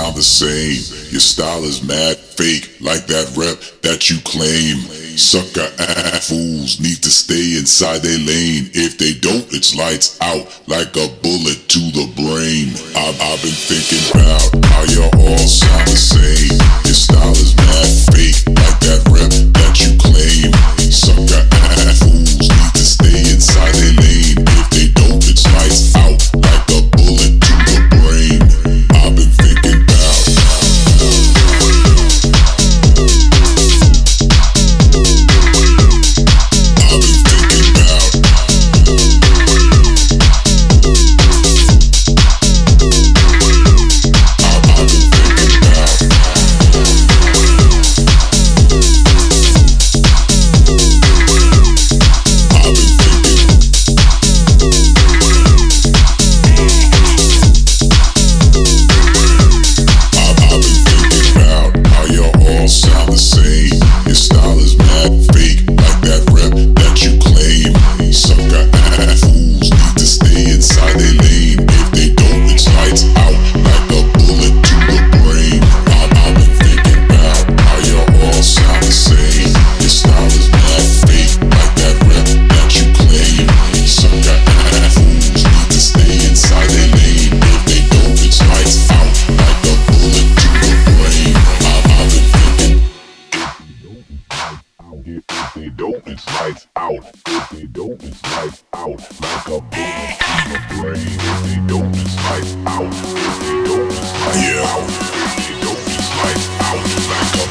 sound the same. Your style is mad fake, like that rep that you claim. Sucker ass fools need to stay inside their lane. If they don't, it's lights out, like a bullet to the brain. I've been thinking about how you all sound the same. Your style is mad fake, like that rep that you claim. Sucker ass fools need to stay inside their lane. If they don't, it's lights out, like a bullet to the brain. I've been thinking about. Yeah.